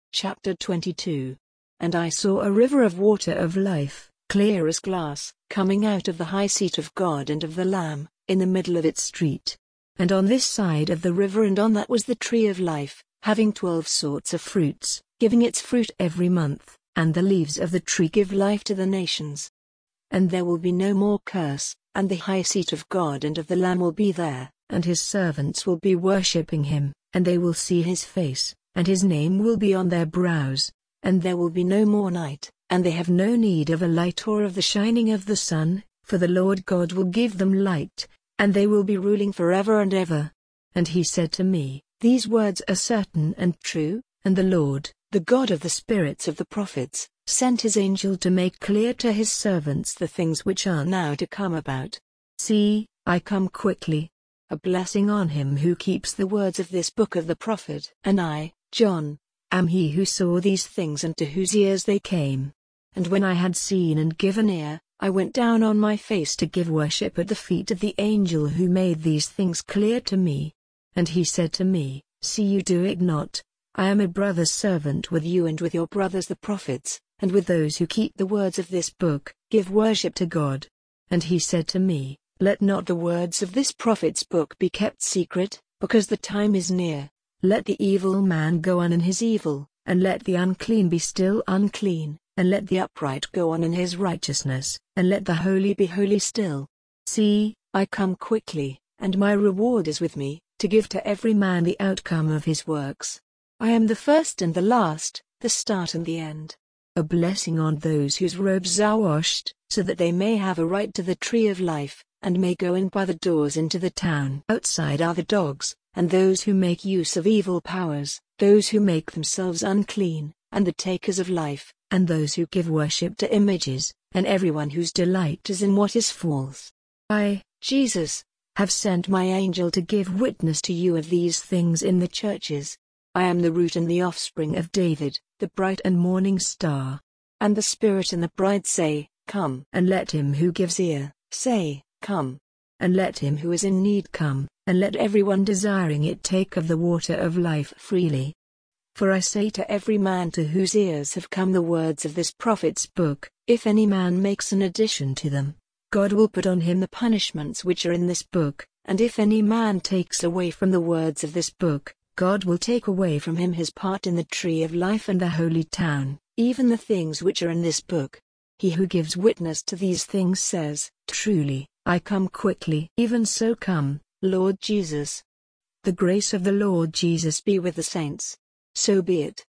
Chapter 22. And I saw a river of water of life, clear as glass, coming out of the high seat of God and of the Lamb, in the middle of its street. And on this side of the river and on that was the tree of life, having 12 sorts of fruits, giving its fruit every month, and the leaves of the tree give life to the nations. And there will be no more curse, and the high seat of God and of the Lamb will be there, and his servants will be worshipping him, and they will see his face, and his name will be on their brows. And there will be no more night, and they have no need of a light or of the shining of the sun, for the Lord God will give them light, and they will be ruling forever and ever. And he said to me, These words are certain and true, and the Lord, the God of the spirits of the prophets, sent his angel to make clear to his servants the things which are now to come about. See, I come quickly. A blessing on him who keeps the words of this book of the prophet. And I, John, am he who saw these things and to whose ears they came. And when I had seen and given ear, I went down on my face to give worship at the feet of the angel who made these things clear to me. And he said to me, See, you do it not. I am a brother's servant with you and with your brothers the prophets, and with those who keep the words of this book. Give worship to God. And he said to me, Let not the words of this prophet's book be kept secret, because the time is near. Let the evil man go on in his evil, and let the unclean be still unclean, and let the upright go on in his righteousness, and let the holy be holy still. See, I come quickly, and my reward is with me, to give to every man the outcome of his works. I am the first and the last, the start and the end. A blessing on those whose robes are washed, so that they may have a right to the tree of life, and may go in by the doors into the town. Outside are the dogs, and those who make use of evil powers, those who make themselves unclean, and the takers of life, and those who give worship to images, and everyone whose delight is in what is false. I, Jesus, have sent my angel to give witness to you of these things in the churches. I am the root and the offspring of David, the bright and morning star. And the Spirit and the bride say, Come. And let him who gives ear, say, Come. And let him who is in need come, and let everyone desiring it take of the water of life freely. For I say to every man to whose ears have come the words of this prophet's book, if any man makes an addition to them, God will put on him the punishments which are in this book, and if any man takes away from the words of this book, God will take away from him his part in the tree of life and the holy town, even the things which are in this book. He who gives witness to these things says, Truly, I come quickly. Even so come, Lord Jesus. The grace of the Lord Jesus be with the saints. So be it.